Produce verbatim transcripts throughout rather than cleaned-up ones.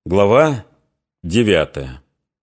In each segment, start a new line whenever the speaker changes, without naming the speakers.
Глава девятая.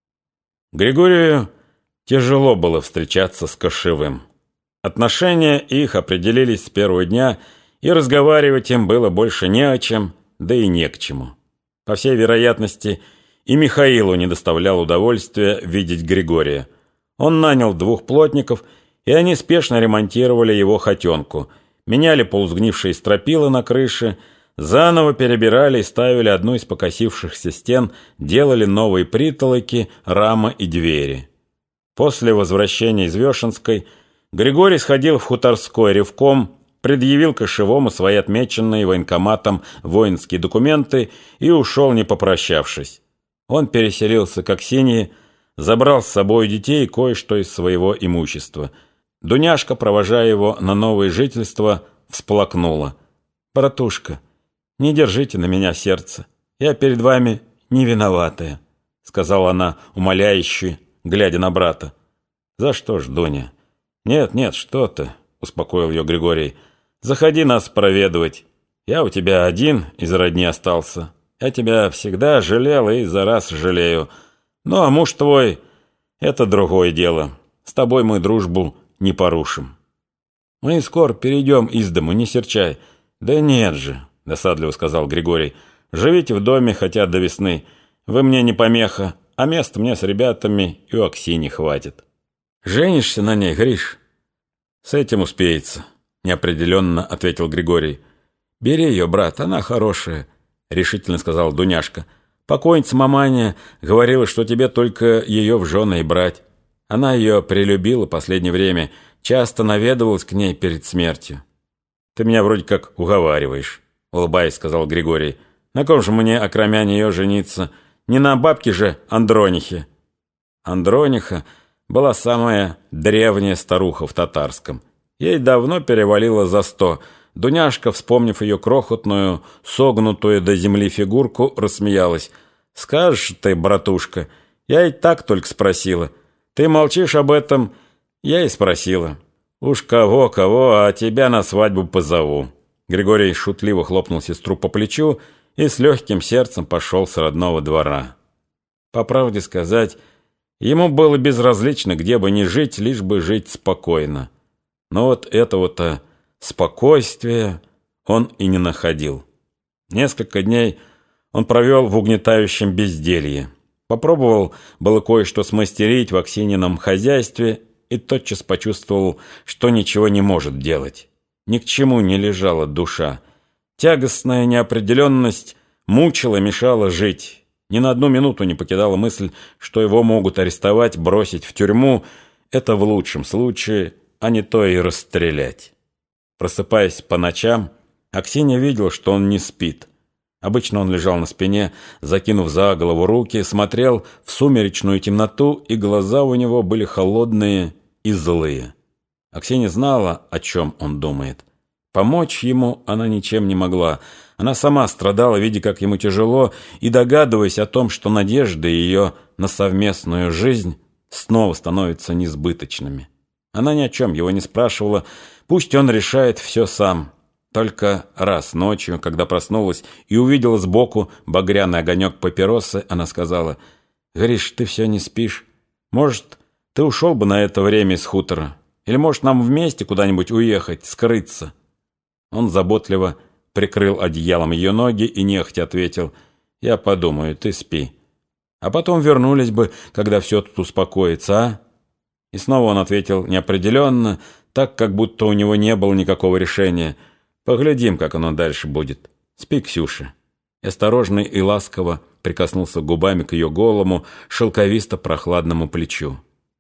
Григорию тяжело было встречаться с Кошевым. Отношения их определились с первого дня, и разговаривать им было больше не о чем, да и не к чему. По всей вероятности, и Михаилу не доставлял удовольствия видеть Григория. Он нанял двух плотников, и они спешно ремонтировали его хотенку, меняли полусгнившие стропила на крыше, заново перебирали и ставили одну из покосившихся стен, делали новые притолоки, рамы и двери. После возвращения из Вешенской Григорий сходил в Хуторской ревком, предъявил Кошевому свои отмеченные военкоматом воинские документы и ушел, не попрощавшись. Он переселился к Аксинье, забрал с собой детей и кое-что из своего имущества. Дуняшка, провожая его на новое жительство, всплакнула. «Братушка, не держите на меня сердце. Я перед вами не виноватая», — сказала она, умоляюще, глядя на брата. «За что ж, Дуня?» «Нет, нет, что ты», — успокоил ее Григорий. «Заходи нас проведывать. Я у тебя один из родни остался. Я тебя всегда жалел и за раз жалею. Ну, а муж твой — это другое дело. С тобой мы дружбу не порушим. Мы скоро перейдем из дому, не серчай». «Да нет же», — досадливо сказал Григорий. «Живите в доме хотя до весны. Вы мне не помеха, а места мне с ребятами и у Аксиньи хватит». «Женишься на ней, Гриш?» «С этим успеется», — неопределенно ответил Григорий. «Бери ее, брат, она хорошая», — решительно сказала Дуняшка. «Покойница маманя говорила, что тебе только ее в жены и брать. Она ее прилюбила последнее время, часто наведывалась к ней перед смертью». «Ты меня вроде как уговариваешь», — улыбаясь, сказал Григорий. «На ком же мне, окромя нее, жениться? Не на бабке же Андронихе». Андрониха была самая древняя старуха в татарском. Ей давно перевалило за сто. Дуняшка, вспомнив ее крохотную, согнутую до земли фигурку, рассмеялась. «Скажешь ты, братушка, я и так только спросила. Ты молчишь об этом, я и спросила. Уж кого-кого, а тебя на свадьбу позову». Григорий шутливо хлопнул сестру по плечу и с легким сердцем пошел с родного двора. По правде сказать, ему было безразлично, где бы ни жить, лишь бы жить спокойно. Но вот этого-то спокойствия он и не находил. Несколько дней он провел в угнетающем безделье. Попробовал было кое-что смастерить в Аксиньином хозяйстве и тотчас почувствовал, что ничего не может делать. Ни к чему не лежала душа. Тягостная неопределенность мучила, мешала жить. Ни на одну минуту не покидала мысль, что его могут арестовать, бросить в тюрьму. Это в лучшем случае, а не то и расстрелять. Просыпаясь по ночам, Аксинья видела, что он не спит. Обычно он лежал на спине, закинув за голову руки, смотрел в сумеречную темноту, и глаза у него были холодные и злые. Аксинья знала, о чем он думает. Помочь ему она ничем не могла. Она сама страдала, видя, как ему тяжело, и догадываясь о том, что надежды ее на совместную жизнь снова становятся несбыточными. Она ни о чем его не спрашивала, пусть он решает все сам. Только раз ночью, когда проснулась и увидела сбоку багряный огонек папиросы, она сказала: «Гриш, ты все не спишь? Может, ты ушел бы на это время из хутора? Или, может, нам вместе куда-нибудь уехать, скрыться?» Он заботливо прикрыл одеялом ее ноги и нехотя ответил: «Я подумаю, ты спи. А потом вернулись бы, когда все тут успокоится, а?» И снова он ответил неопределенно, так, как будто у него не было никакого решения: «Поглядим, как оно дальше будет. Спи, Ксюша». И осторожно и ласково прикоснулся губами к ее голому, шелковисто-прохладному плечу.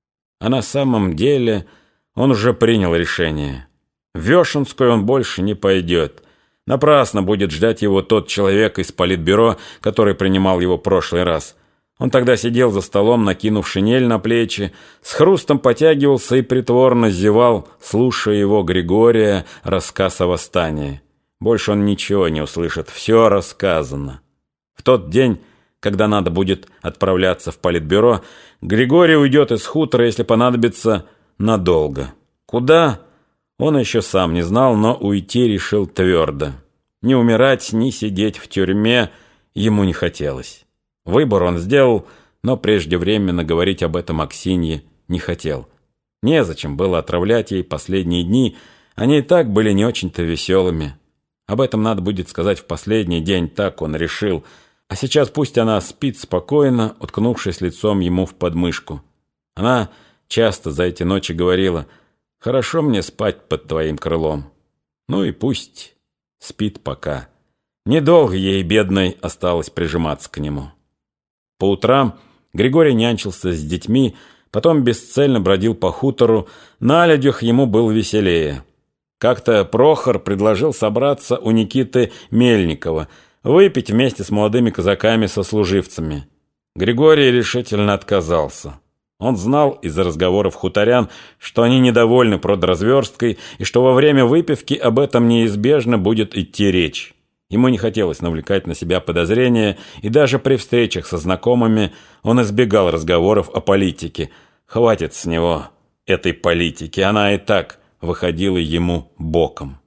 А на самом деле он уже принял решение. В Вешенскую он больше не пойдет. Напрасно будет ждать его тот человек из политбюро, который принимал его в прошлый раз. Он тогда сидел за столом, накинув шинель на плечи, с хрустом потягивался и притворно зевал, слушая его, Григория, рассказ о восстании. Больше он ничего не услышит, все рассказано. В тот день, когда надо будет отправляться в политбюро, Григорий уйдет из хутора, если понадобится, надолго. Куда? Он еще сам не знал, но уйти решил твердо. Ни умирать, ни сидеть в тюрьме ему не хотелось. Выбор он сделал, но преждевременно говорить об этом Аксинье не хотел. Незачем было отравлять ей последние дни, они и так были не очень-то веселыми. Об этом надо будет сказать в последний день, так он решил. А сейчас пусть она спит спокойно, уткнувшись лицом ему в подмышку. Она часто за эти ночи говорила: «Хорошо мне спать под твоим крылом». Ну и пусть спит пока. Недолго ей, бедной, осталось прижиматься к нему. По утрам Григорий нянчился с детьми, потом бесцельно бродил по хутору, на людях ему было веселее. Как-то Прохор предложил собраться у Никиты Мельникова, выпить вместе с молодыми казаками-сослуживцами. Григорий решительно отказался. Он знал из разговоров хуторян, что они недовольны продразверсткой и что во время выпивки об этом неизбежно будет идти речь. Ему не хотелось навлекать на себя подозрения, и даже при встречах со знакомыми он избегал разговоров о политике. Хватит с него этой политики, она и так выходила ему боком.